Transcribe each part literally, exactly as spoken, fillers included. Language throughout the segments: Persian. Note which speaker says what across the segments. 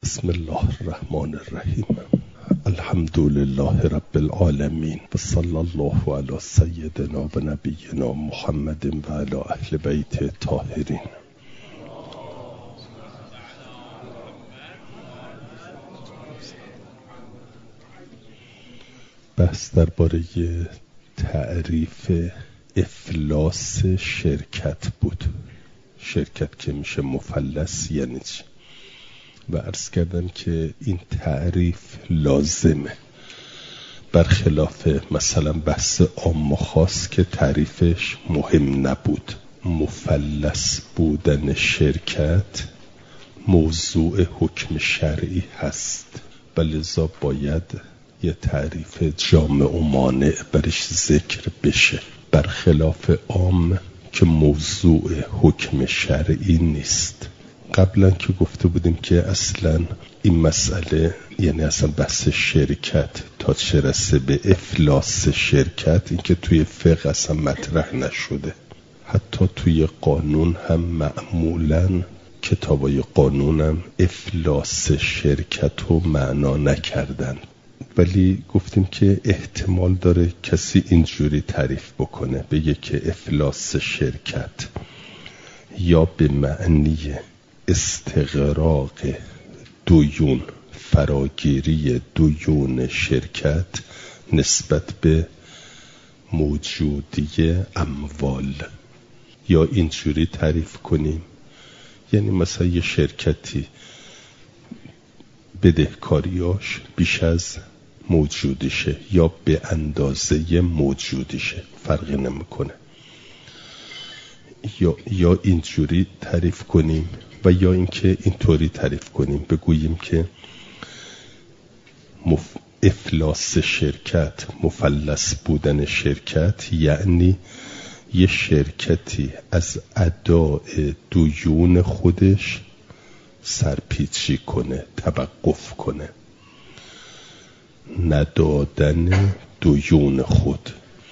Speaker 1: بسم الله الرحمن الرحیم. الحمد لله رب العالمین و صلی الله علی سیدنا و نبینا محمد و علی اهل بیت طاهرین. بحث درباره تعریف افلاس شرکت بود. شرکت که میشه مفلس یعنی چی؟ و عرض کردم که این تعریف لازمه، برخلاف مثلا بحث عام و خاص که تعریفش مهم نبود. مفلس بودن شرکت موضوع حکم شرعی هست و لذا باید یه تعریف جامع و مانع برش ذکر بشه، برخلاف عام که موضوع حکم شرعی نیست. قبلا که گفته بودیم که اصلا این مسئله، یعنی اصلا بحث شرکت تا چه رسه به افلاس شرکت، این که توی فقه اصلا مطرح نشده. حتی توی قانون هم معمولا کتابای قانون هم افلاس شرکت رو معنا نکردن، ولی گفتیم که احتمال داره کسی اینجوری تعریف بکنه، بگه که افلاس شرکت یا به معنی استغراق دیون، فراگیری دیون شرکت نسبت به موجودی اموال، یا اینجوری تعریف کنیم یعنی مثلا یه شرکتی بدهکاریاش بیش از موجودیشه یا به اندازه موجودیشه، فرقی نمیکنه. یا یا اینجوری تعریف کنیم و یا اینکه اینطوری تعریف کنیم، بگوییم که مف... افلاس شرکت، مفلس بودن شرکت یعنی یه شرکتی از اداء دیون خودش سرپیچی کنه، توقف کنه، ندادن دیون خود.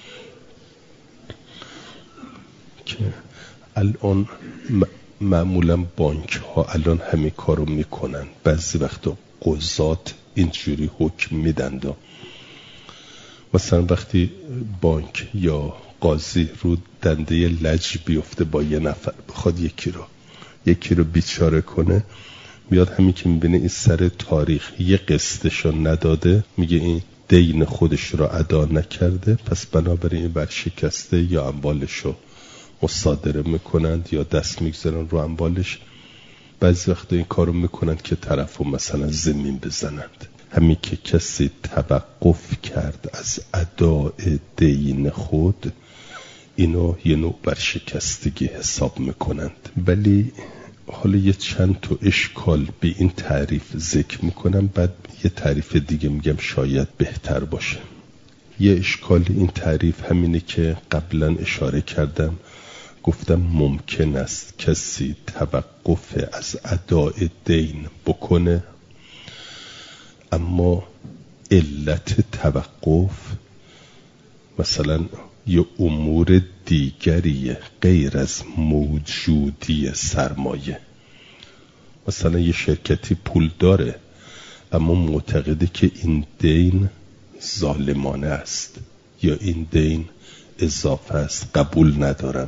Speaker 1: که الان معمولا بانک ها الان همین کارو میکنن. بعضی وقتا قضات اینجوری حکم میدن. مثلا وقتی بانک یا قاضی رو دنده لج بیفته با یه نفر، بخواد یکی رو یکی رو بیچاره کنه، میاد همین که میبینه این سر تاریخ یه قسطشو نداده، میگه این دین خودش رو ادا نکرده، پس بنابراین این ورشکسته، یا اموالشو مصادره میکنند یا دست میگذارن رو اموالش. بعضی وقتا این کارو میکنند که طرفو مثلا زمین بزنند. همین که کسی توقف کرد از اداء دین خود، اینو یه نوع ورشکستگی حساب میکنند. ولی حالا یه چند تا اشکال به این تعریف ذکر میکنم، بعد یه تعریف دیگه میگم شاید بهتر باشه. یه اشکال این تعریف همینه که قبلا اشاره کردم، گفتم ممکن است کسی توقف از اداء دین بکنه، اما علت توقف مثلا یه امور دیگریه غیر از موجودی سرمایه. مثلا یه شرکتی پول داره اما معتقده که این دین ظالمانه است یا این دین اضافه است، قبول ندارم.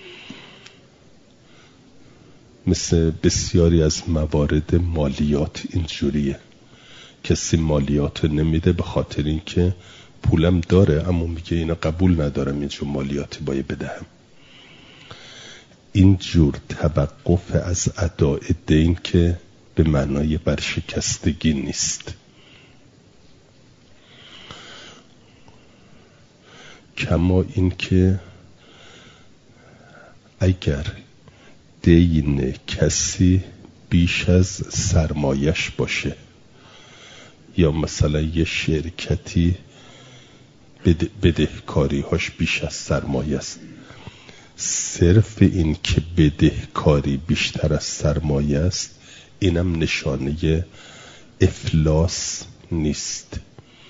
Speaker 1: مثل بسیاری از موارد مالیات اینجوریه، کسی مالیات رو نمیده به خاطر اینکه پولم داره اما میگه اینا قبول ندارم، اینجور مالیاتی باید بدهم. اینجور توقف از اداء دین که به معنای برشکستگی نیست. کما این که اگر دین کسی بیش از سرمایش باشه، یا مثلا یه شرکتی بده بدهکاری هاش بیش از سرمایه است، صرف این که بدهکاری بیشتر از سرمایه است اینم نشانه افلاس نیست.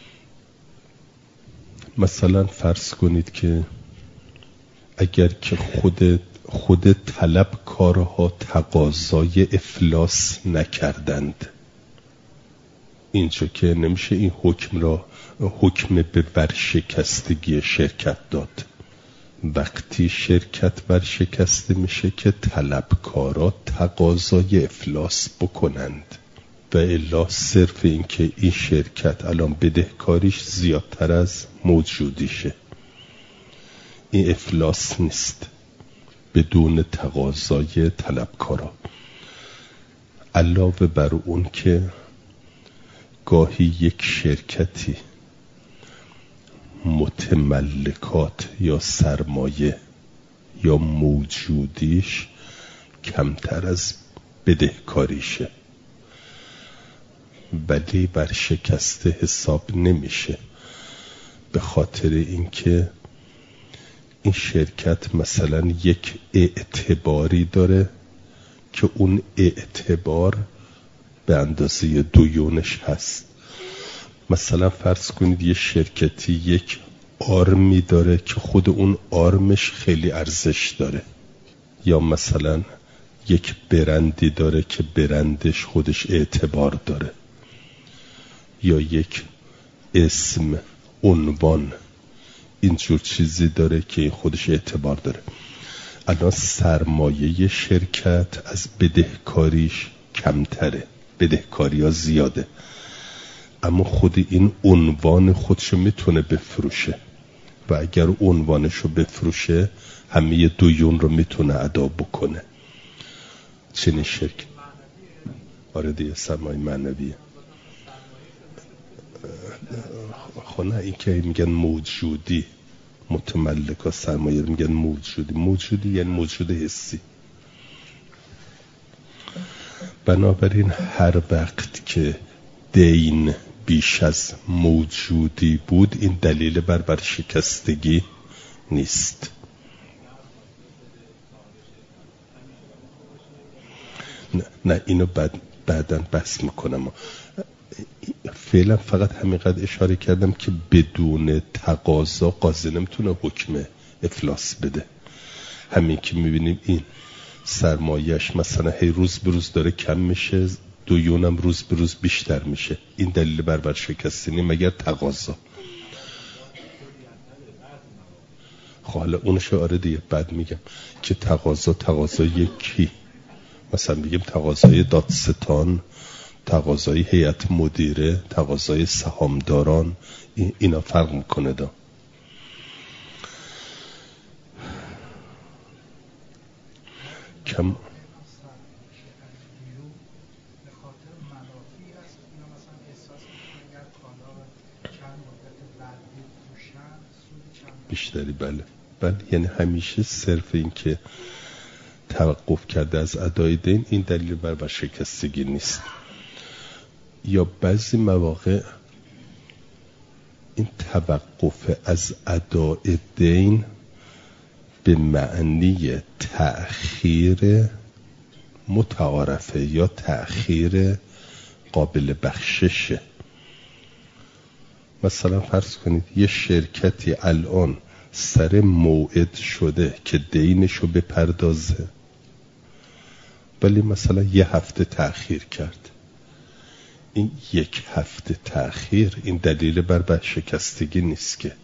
Speaker 1: مثلا فرض کنید که اگر که خود خود طلبکارها تقاضای افلاس نکردند، اینجا که نمیشه این حکم را حکم به ورشکستگی شرکت داد. وقتی شرکت ورشکسته میشه که طلبکارا تقاضای افلاس بکنند و الا صرف این که این شرکت الان بدهکاریش زیادتر از موجودیشه، این افلاس نیست بدون تقاضای طلبکارا. علاوه بر اون که گاهی یک شرکتی متملکات یا سرمایه یا موجودیش کمتر از بدهکاریشه ولی ورشکسته حساب نمیشه، به خاطر اینکه این شرکت مثلا یک اعتباری داره که اون اعتبار به اندازه دیونش هست. مثلا فرض کنید یه شرکتی یک آرمی داره که خود اون آرمش خیلی ارزش داره، یا مثلا یک برندی داره که برندش خودش اعتبار داره، یا یک اسم، عنوان، اینجور چیزی داره که این خودش اعتبار داره. الان سرمایه شرکت از بدهکاریش کمتره، بدهکاری ها زیاده، اما خود این عنوان خودشو میتونه بفروشه و اگر عنوانشو بفروشه همه دیون رو میتونه ادا بکنه. چنین شرکت آره دیگه سرمایه معنویه. خب نه این که میگن موجودی، متملکا سرمایه رو میگن موجودی. موجودی یعنی موجود حسی. بنابراین هر وقت که دین بیش از موجودی بود این دلیل بر ورشکستگی نیست. نه, نه اینو بعد بعداً بحث میکنم. فعلا فقط همینقدر اشاره کردم که بدون تقاضا قاضی نمیتونه حکم افلاس بده. همین که میبینیم این سرمایهش مثلا هی روز به روز داره کم میشه، دیونم روز به روز بیشتر میشه، این دلیل بر ورشکستگی مگر تقاضا. خب حالا اونشو آره دیگه بعد میگم که تقاضا تقاضای کی، مثلا بگیم تقاضای دادستان، تقاضای هیئت مدیره، تقاضای سهامداران، اینا فرق میکنه دا. کم بیشتری بله بله، یعنی همیشه صرف این که توقف کرده از ادای دین این دلیل بر ورشکستگی نیست. یا بعضی مواقع این توقف از ادای دین به معنی تأخیر متعارفه یا تأخیر قابل بخششه. مثلا فرض کنید یه شرکتی الان سر موعد شده که دینشو بپردازه ولی مثلا یه هفته تأخیر کرد. این یک هفته تأخیر این دلیل بر ورشکستگی نیست که.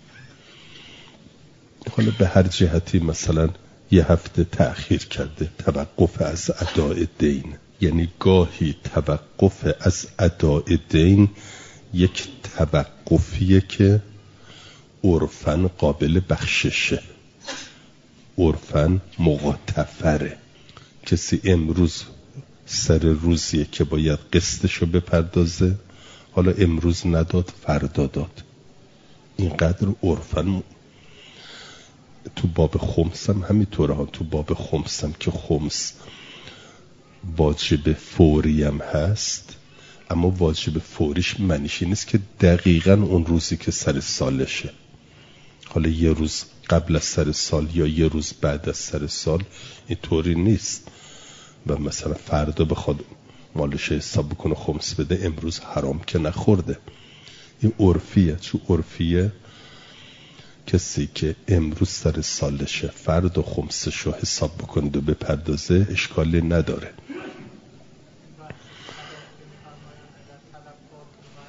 Speaker 1: حالا به هر جهتی مثلا یه هفته تأخیر کرده، توقف از ادای دین. یعنی گاهی توقف از ادای دین یک توقفیه که عرفاً قابل بخششه، عرفاً مغتفره. کسی امروز سر روزیه که باید قسطشو بپردازه، حالا امروز نداد فردا داد، اینقدر عرفاً. تو باب خمسم همینطوره ها، تو باب خمسم که خمس واجب فوری هم هست، اما واجب فوریش معنیش نیست که دقیقاً اون روزی که سر سالشه، حالا یه روز قبل از سر سال یا یه روز بعد از سر سال، اینطوری نیست. و مثلا فردا بخواد مالش حساب بکنه خمس بده، امروز حرام که نخورده. این عرفیه. چون عرفیه کسی که امروز سر سالشه فردا خمسشو حساب بکنه و بپردازه اشکالی نداره.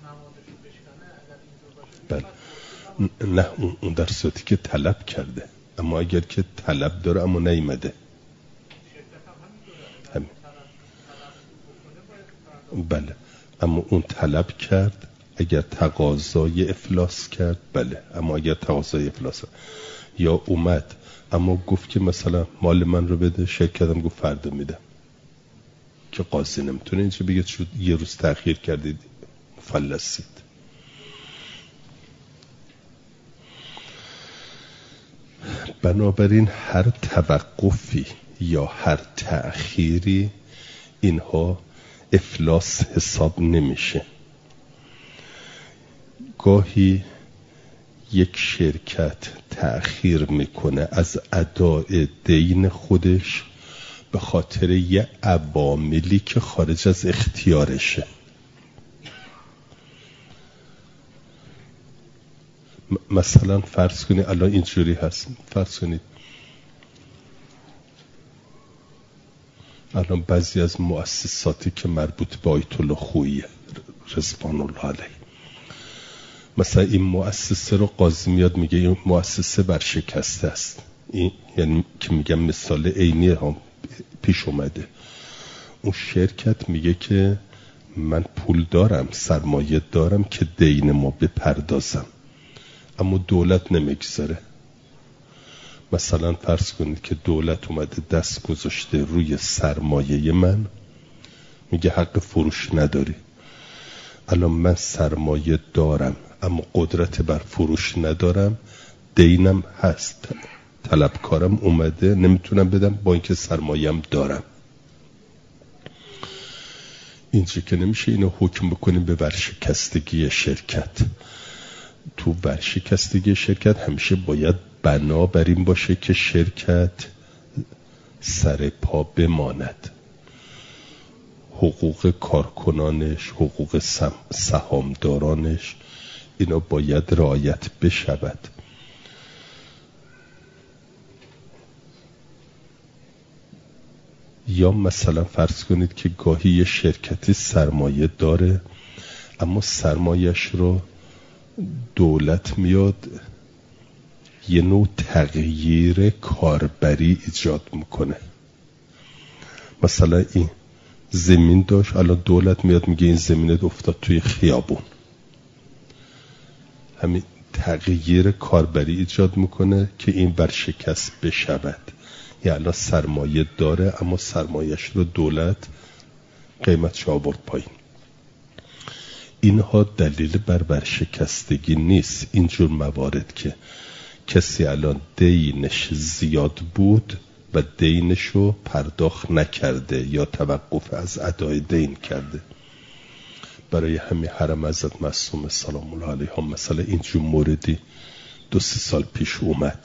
Speaker 1: بله. نه اون در صورتی که طلب کرده، اما اگر که طلب داره اما نیامده، همین. بله، اما اون طلب کرد، اگر تقاضای افلاس کرد بله، اما اگر تقاضای افلاس یا اومد اما گفت که مثلا مال من رو بده، شرکتم گفت فردا میدم، که قاضی نمیتونه اینجا بگه شد یه روز تأخیر کردید مفلسید. بنابراین هر توقفی یا هر تأخیری اینها افلاس حساب نمیشه. گاهی یک شرکت تأخیر میکنه از اداء دین خودش به خاطر یه عواملی که خارج از اختیارشه. مثلا فرض کنید الان اینجوری هست، فرض کنید الان بعضی از مؤسساتی که مربوط به آیت الله خویی رضوان الله علیه، مثلا این مؤسسه رو قاضی میاد میگه این مؤسسه برشکسته است، این یعنی که میگم مثال عینی هم پیش اومده. اون شرکت میگه که من پول دارم، سرمایه دارم که دین ما بپردازم، اما دولت نمیگذاره. مثلا فرض کنید که دولت اومده دست گذاشته روی سرمایه من، میگه حق فروش نداری. الان من سرمایه دارم اما قدرت بر فروش ندارم، دینم هست، طلبکارم اومده نمیتونم بدم با اینکه سرمایه‌ام دارم. اینجا که نمیشه اینو حکم بکنیم به ورشکستگی شرکت. تو ورشکستگی شرکت همیشه باید بنا بر این باشه که شرکت سر پا بماند، حقوق کارکنانش، حقوق سهامدارانش، اینا باید رعایت بشود. یا مثلا فرض کنید که گاهی یه شرکتی سرمایه داره اما سرمایهش رو دولت میاد یه نوع تغییر کاربری ایجاد میکنه. مثلا این زمین داشت، الان دولت میاد میگه این زمین افتاد توی خیابون، همین تغییر کاربری ایجاد میکنه که این ورشکست بشود. یا الان سرمایه داره اما سرمایهش رو دولت قیمتش آورد پایین. اینها دلیل بر ورشکستگی نیست. اینجور موارد که کسی الان دینش زیاد بود و دینشو پرداخت نکرده یا توقف از ادای دین کرده، برای همین حرم حضرت معصومه سلام الله علیها مثلا اینجور موردی دو سه سال پیش اومد.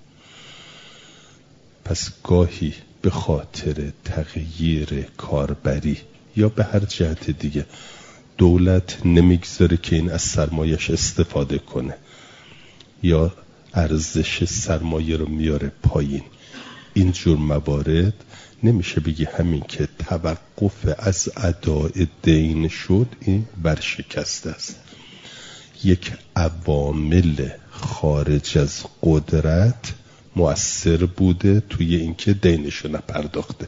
Speaker 1: پس گاهی به خاطر تغییر کاربری یا به هر جهت دیگه دولت نمیگذاره که این از سرمایش استفاده کنه یا ارزش سرمایه رو میاره پایین. اینجور موارد نمیشه بگی همین که توقف از اداء دین شد این ورشکست است. یک عوامل خارج از قدرت مؤثر بوده توی اینکه دینشو نپرداخته.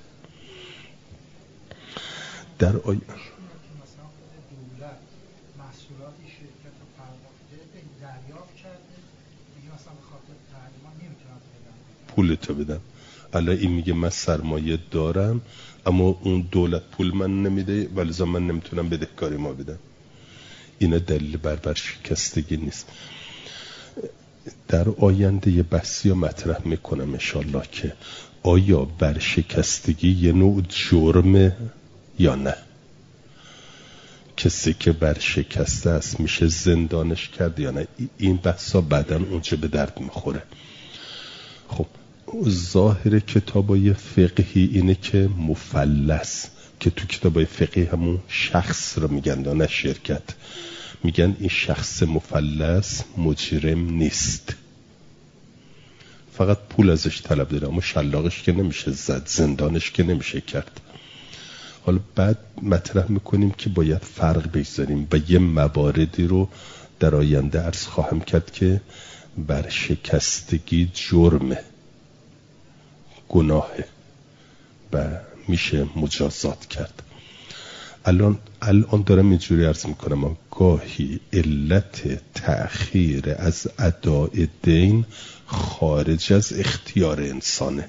Speaker 1: در آی... پولتو بدم. الان این میگه من سرمایه دارم اما اون دولت پول من نمیده ولی من نمیتونم بدهکاری ما بدم. اینا دلیل بر ورشکستگی نیست. در آینده یه بحثی مطرح میکنم انشالله که آیا ورشکستگی یه نوع جرمه یا نه. کسی که ورشکسته است میشه زندانش کرد یا نه. این بحثا بعداً اونجا به درد میخوره. خب ظاهر کتابای فقهی اینه که مفلس، که تو کتابای فقهی همون شخص رو میگن نه شرکت، میگن این شخص مفلس مجرم نیست، فقط پول ازش طلب داره اما شلاقش که نمیشه زد، زندانش که نمیشه کرد. حالا بعد مطرح میکنیم که باید فرق بگذاریم و یه مواردی رو در آینده عرض خواهم کرد که ورشکستگی جرمه، گناهه و میشه مجازات کرد. الان الان دارم اینجوری عرض میکنم، گاهی علت تأخیر از ادای دین خارج از اختیار انسانه.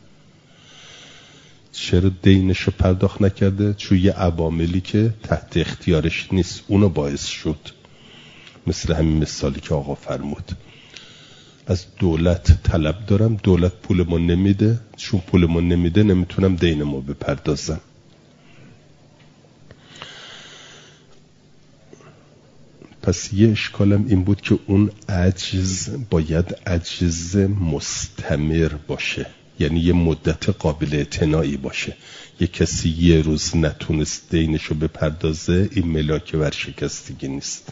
Speaker 1: چرا دینشو پرداخت نکرده؟ چون یه عواملی که تحت اختیارش نیست اونو باعث شد. مثل همین مثالی که آقا فرمود، از دولت طلب دارم، دولت پولمو نمیده، چون پولمو نمیده نمیتونم دینمو بپردازم. پس یه اشکالم این بود که اون عجز باید عجز مستمر باشه، یعنی یه مدت قابل اعتنایی باشه. یه کسی یه روز نتونست دینشو بپردازه، این ملاک ورشکستگی نیست.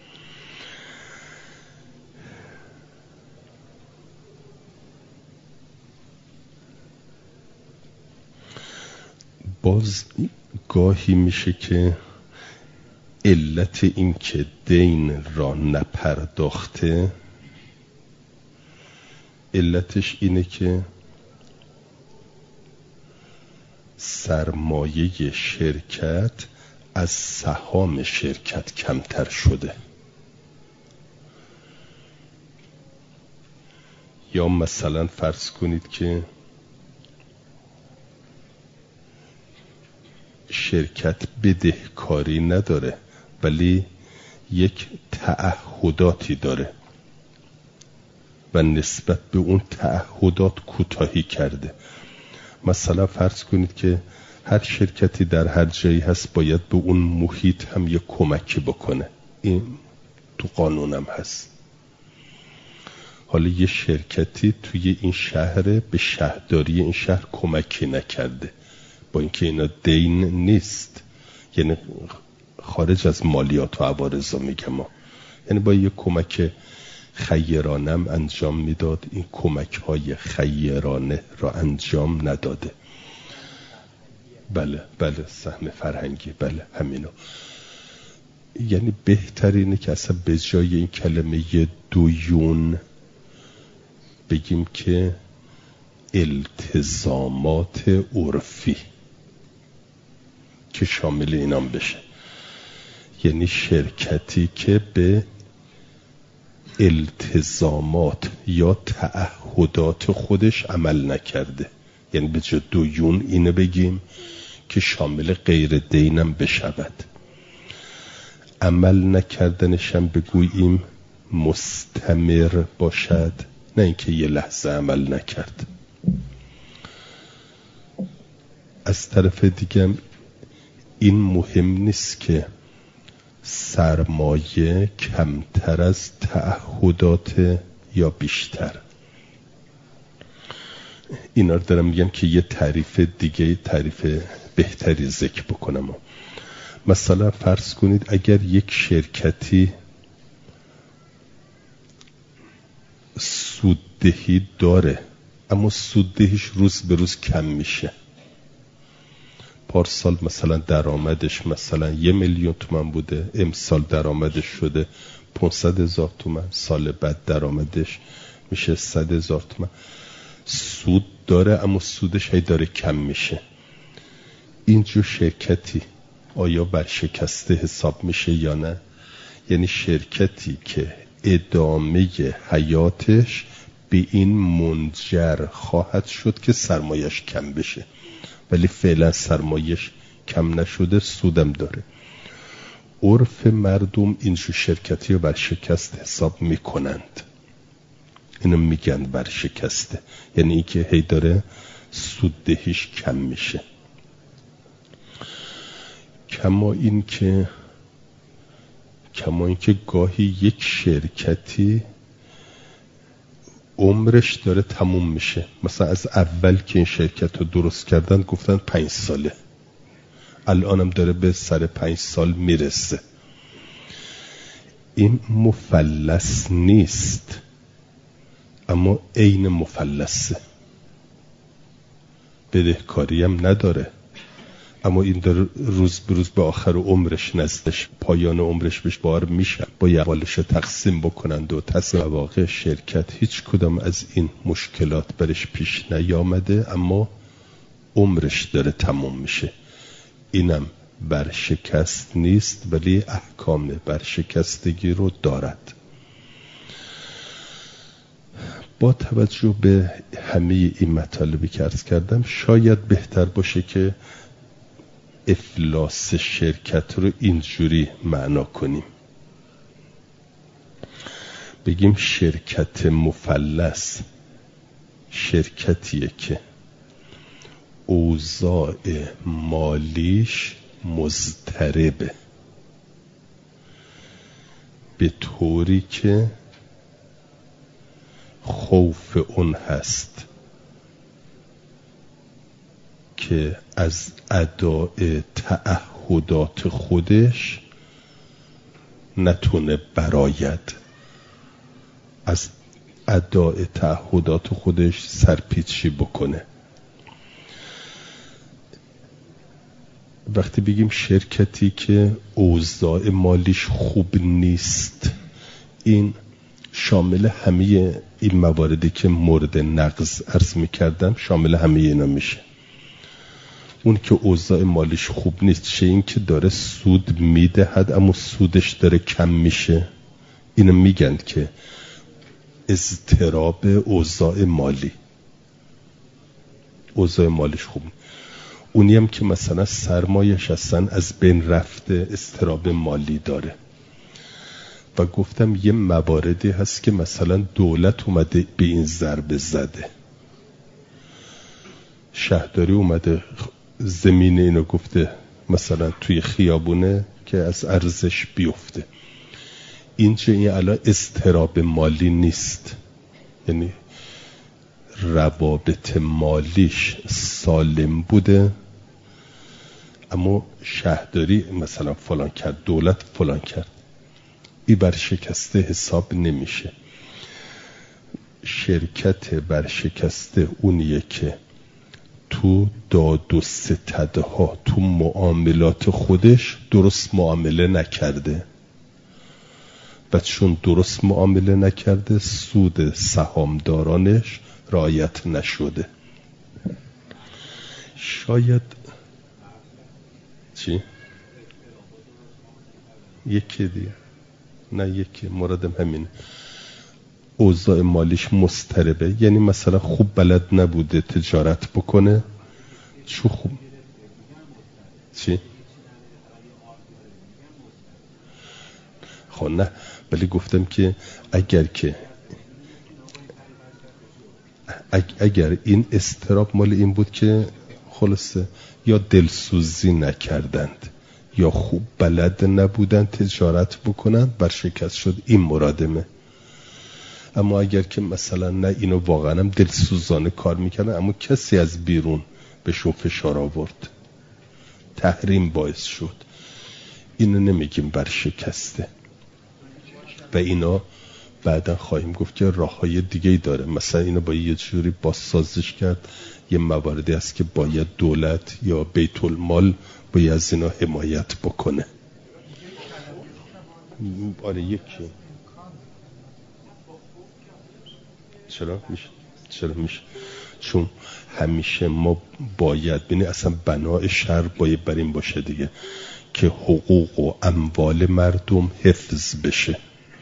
Speaker 1: باز گاهی میشه که علت این که دین را نپرداخته، علتش اینه که سرمایه شرکت از سهام شرکت کمتر شده. یا مثلا فرض کنید که شرکت بدهکاری نداره ولی یک تعهداتی داره و نسبت به اون تعهدات کوتاهی کرده. مثلا فرض کنید که هر شرکتی در هر جایی هست باید به اون محیط هم یک کمکی بکنه، این تو قانونم هست. حالا یه شرکتی توی این شهر به شهرداری این شهر کمکی نکرده، با اینکه اینا دین نیست، یعنی خارج از مالیات و عوارض میگم، یعنی با یه کمک خیرانم انجام میداد، این کمک های خیرانه را انجام نداده. بله بله سهم فرهنگی، بله همینو. یعنی بهترینه که اصلا به جای این کلمه دویون بگیم که التزامات عرفی که شامل اینام بشه. یعنی شرکتی که به التزامات یا تعهدات خودش عمل نکرده، یعنی به جای دویون اینو بگیم که شامل غیر دینم بشود. عمل نکردنشم بگوییم مستمر باشد، نه اینکه یه لحظه عمل نکرد. از طرف دیگه این مهم نیست که سرمایه کمتر از تعهدات یا بیشتر. اینا رو دارم میگم که یه تعریف دیگه، تعریف بهتری ذکر بکنم. مثلا فرض کنید اگر یک شرکتی سوددهی داره اما سوددهیش روز به روز کم میشه، پارسال مثلا درآمدش مثلا یه میلیون تومان بوده، امسال درآمدش شده پانصد هزار تومان، سال بعد درآمدش میشه صد هزار تومان. سود داره اما سودش هی داره کم میشه. اینجور شرکتی آیا ورشکسته حساب میشه یا نه؟ یعنی شرکتی که ادامه حیاتش به این منجر خواهد شد که سرمایش کم بشه، ولی فعلا سرمایش کم نشده، سودم داره. عرف مردم اینجور شرکتی رو ورشکست حساب میکنند، اینو میگن ورشکسته، یعنی این که هی داره سوددهیش کم میشه. کما این که کما این که گاهی یک شرکتی عمرش داره تموم میشه، مثلا از اول که این شرکت رو درست کردن گفتن پنج ساله، الانم داره به سر پنج سال میرسه. این مفلس نیست اما عین مفلسه، بدهکاری هم نداره اما این داره روز به روز به آخر عمرش نزدش، پایان عمرش بهش بار میشه، با یقالش تقسیم بکنند و تصمیم. واقع شرکت هیچ کدام از این مشکلات برش پیش نیامده، اما عمرش داره تموم میشه. اینم برشکست نیست، ولی احکام برشکستگی رو دارد. با توجه به همه این مطالبی که عرض کردم، شاید بهتر باشه که افلاس شرکت رو اینجوری معنا کنیم، بگیم شرکت مفلس شرکتیه که اوضاع مالیش مضطربه، به طوری که خوف اون هست که از اداء تعهدات خودش نتونه براید، از اداء تعهدات خودش سرپیچی بکنه. وقتی بگیم شرکتی که اوضاع مالیش خوب نیست، این شامل همه این مواردی که مورد نقض عرض می‌کردم، شامل همه اینا میشه. اون که اوضاع مالیش خوب نیست، چه این که داره سود میدهد اما سودش داره کم میشه، اینو میگن که اضطراب اوضاع مالی، اوضاع مالیش خوب. اونی هم که مثلا سرمایش اصلا از بین رفته، اضطراب مالی داره. و گفتم یه مواردی هست که مثلا دولت اومده به این ضربه زده، شهرداری اومده زمین اینو گفته مثلا توی خیابونه که از ارزش بیفته. اینجا این الان اضطراب مالی نیست، یعنی روابط مالیش سالم بوده، اما شهرداری مثلا فلان کرد، دولت فلان کرد، این برشکسته حساب نمیشه. شرکت برشکسته اونیه که تو داد و ستدها، تو معاملات خودش درست معامله نکرده و چون درست معامله نکرده سود سهامدارانش رعایت نشده. شاید چی؟ یکی دیگه نه یکی مرادم همینه، اوضاع مالیش مضطربه، یعنی مثلا خوب بلد نبوده تجارت بکنه. چو خوب چی؟ خب نه، ولی گفتم که اگر که اگر این استراب مال این بود که خلاصه یا دلسوزی نکردند یا خوب بلد نبودن تجارت بکنن، برشکست شد، این مرادمه. اما اگر که مثلا نه اینو واقعا هم دلسوزانه کار میکنه اما کسی از بیرون بهشون فشار آورد، تحریم باعث شد، اینو نمیگیم برشکسته. و اینا بعدا خواهیم گفت که راههای دیگه‌ای داره، مثلا اینو با یه جوری بازسازش کرد. یه مواردی هست که باید دولت یا بیت المال باید از اینا حمایت بکنه. آره یکی چرا میشه؟ چرا میشه؟ چون همیشه ما باید بینی اصلا بنای شهر باید بر این باشه دیگه که حقوق و اموال مردم حفظ بشه.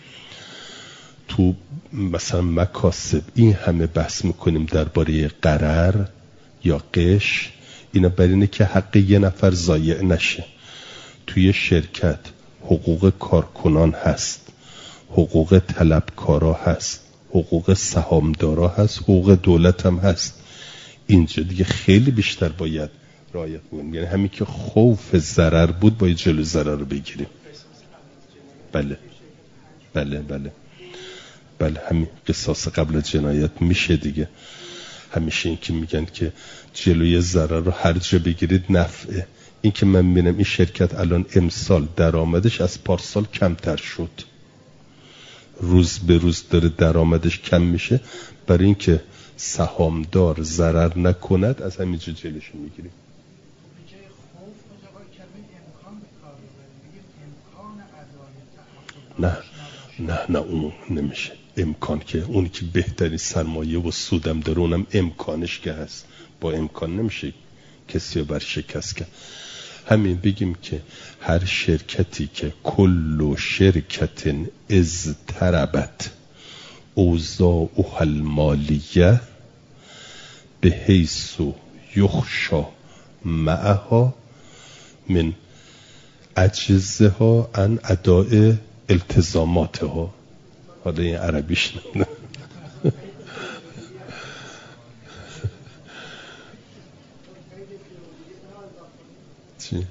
Speaker 1: تو مثلا مکاسب این همه بحث میکنیم درباره قرار یا قش، اینا بر اینه که حق یه نفر ضایع نشه. توی شرکت حقوق کارکنان هست، حقوق طلبکارا هست، حقوق سهامدارا هست، حقوق دولت هم هست. اینجا دیگه خیلی بیشتر باید رعایت کنیم، یعنی همین که خوف ضرر بود باید جلوی ضرر رو بگیریم. بله بله بله بله همین قصاص قبل از جنایت میشه دیگه. همیشه این که میگن که جلوی ضرر رو هر جا بگیرید نفعه. این که من میبینم این شرکت الان امسال درآمدش از پارسال کمتر شد، روز به روز داره درآمدش کم میشه، برای اینکه سهامدار ضرر نکند از همینجا جلوش میگیریم. نه نه نه اون نمیشه. امکان که اونی که بهترین سرمایه و سودم داره اونم امکانش که هست، با امکان نمیشه کسی رو بر شکست کرد. همین بگیم که هر شرکتی که کل شرکت اضطربت اوضاعها المالیه به حیث یخشی معها من عجزها عن اداء التزاماتها. حالا این عربیش نه چی؟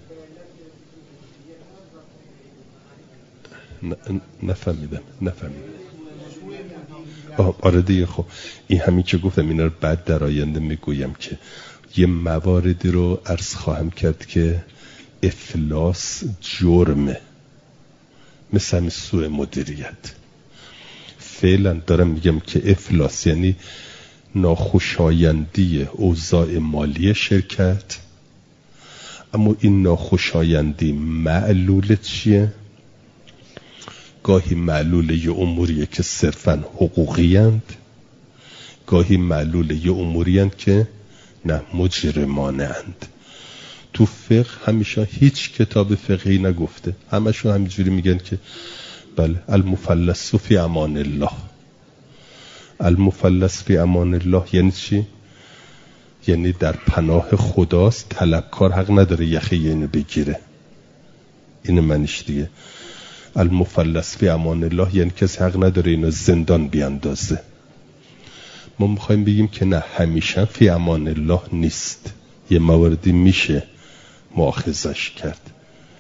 Speaker 1: نفهمیدم نفهمیدم آره دیگه. خب این همین که گفتم اینا رو بعد در آینده میگویم که یه مواردی رو عرض خواهم کرد که افلاس جرمه، مثل همین سوء مدیریت. فعلا دارم میگم که افلاس یعنی ناخوشایندی اوضاع مالی شرکت، اما این ناخوشایندی معلول چیه؟ گاهی معلول یه اموریه که صرفاً حقوقی هند، گاهی معلول یه اموری هند که نه مجرمانه هند. تو فقه همیشه هیچ کتاب فقهی نگفته، همشون همینجوری میگن که بله المفلس فی امان الله. المفلس فی امان الله یعنی چی؟ یعنی در پناه خداست، طلبکار حق نداره یخه اینو بگیره. این معنیش دیگه. المفلس فی امان الله یعنی کسی حق نداره اینو زندان بیاندازه. ما میخوایم بگیم که نه، همیشه فی امان الله نیست، یه مواردی میشه مؤاخذش کرد.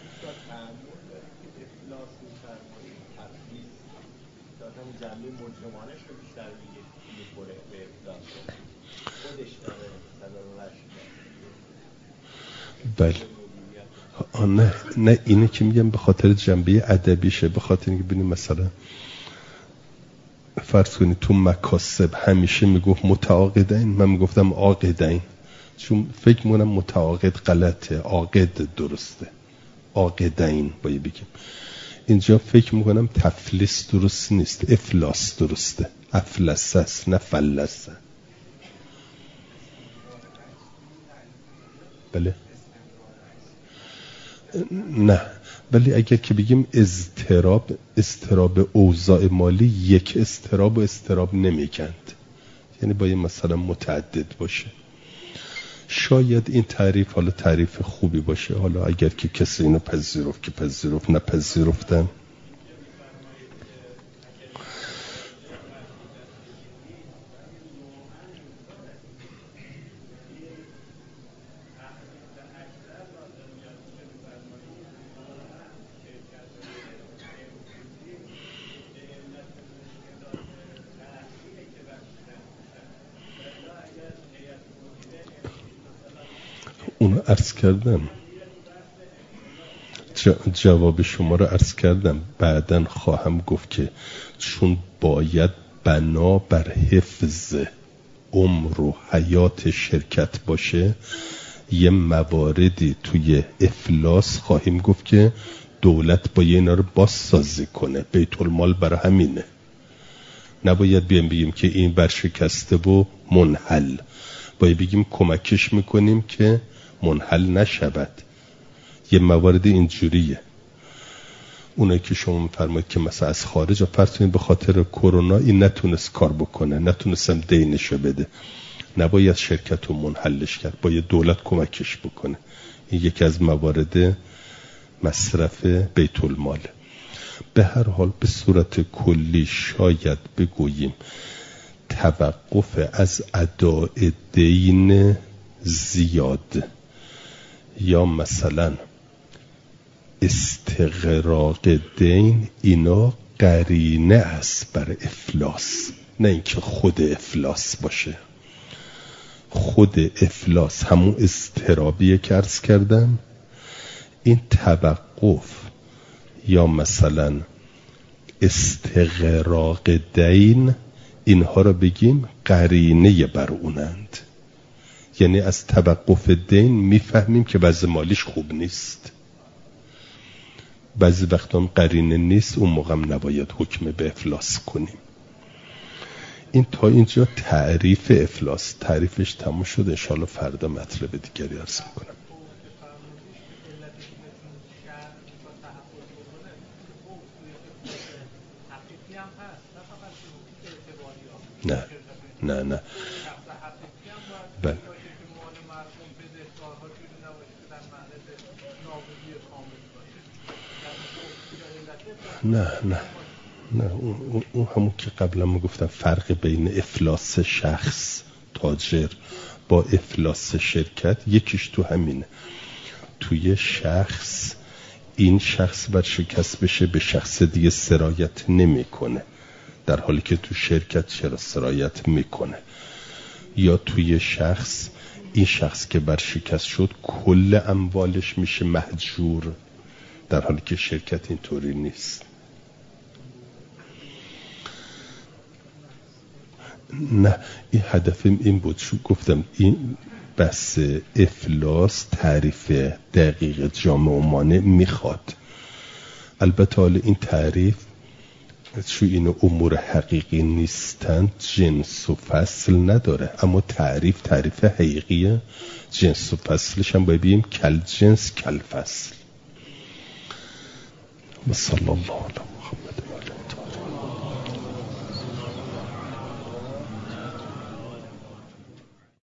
Speaker 1: بله نه نه اینه که میگم به خاطر جنبه ادبیشه، به خاطر اینکه ببینید مثلا فرض کنید تو مکاسب همیشه میگفت متعاقدین، من میگفتم عاقدین، چون فکر میکنم متعاقد غلطه، عاقد درسته، عاقدین باید بگیم. اینجا فکر میکنم تفلیس درست نیست، افلاس درسته، افلس است نه فلسه. بله نه، ولی اگر که بگیم اضطراب، اضطراب اوضاع مالی یک اضطراب و اضطراب نمیگند، یعنی باید مثلا متعدد باشه. شاید این تعریف حالا تعریف خوبی باشه، حالا اگر که کسی اینو پذیرفت که پذیرفت، نپذیرفتن اونو عرض کردم، جواب شما رو عرض کردم. بعدن خواهم گفت که چون باید بنا بر حفظ عمر و حیات شرکت باشه، یه مواردی توی افلاس خواهیم گفت که دولت باید اینا رو بازسازی کنه، بیت المال برای همینه. نباید بیام بگیم که این برشکسته و منحل، باید بگیم کمکش میکنیم که منحل نشود. یه موارد اینجوریه. اونایی که شما میفرمایید که مثلا از خارج فرض کنید به خاطر کرونا این نتونست کار بکنه، نتونستم دینشو بده، نباید شرکت رو منحلش کرد، باید دولت کمکش بکنه. این یکی از موارد مصرف بیت المال. به هر حال به صورت کلی شاید بگوییم توقف از اداء دین زیاد یا مثلا استغراق دین، اینا قرینه است بر افلاس، نه اینکه خود افلاس باشه. خود افلاس همون اضطرابیه که عرض کردم. این توقف یا مثلا استغراق دین، اینها رو بگیم قرینه بر اونند. یعنی از توقف دین میفهمیم که وضع مالیش خوب نیست. بعضی وقتا هم قرینه نیست، اون موقع هم نباید حکم به افلاس کنیم. این تا اینجا تعریف افلاس. تعریفش تموم شد، انشاءالله فردا مطلب دیگری عرض میکنم. نه نه نه بله نه نه نه اون, اون همون که قبلا ما گفتم فرق بین افلاس شخص تاجر با افلاس شرکت یکیش تو همینه. توی شخص این شخص بر شکست بشه به شخص دیگه سرایت نمیکنه، در حالی که تو شرکت چرا سرایت میکنه. یا توی شخص این شخص که بر شکست شد کل اموالش میشه مهجور، در حالی که شرکت اینطوری نیست. نه این هدفم این بود، شو گفتم این بس افلاس تعریف دقیق جامع و مانع میخواد. البته حالا این تعریف چون این امور حقیقی نیستند جنس و فصل نداره، اما تعریف تعریف حقیقیه. جنس و فصلش هم باید بگیم کل جنس کل فصل. و صلی الله علیه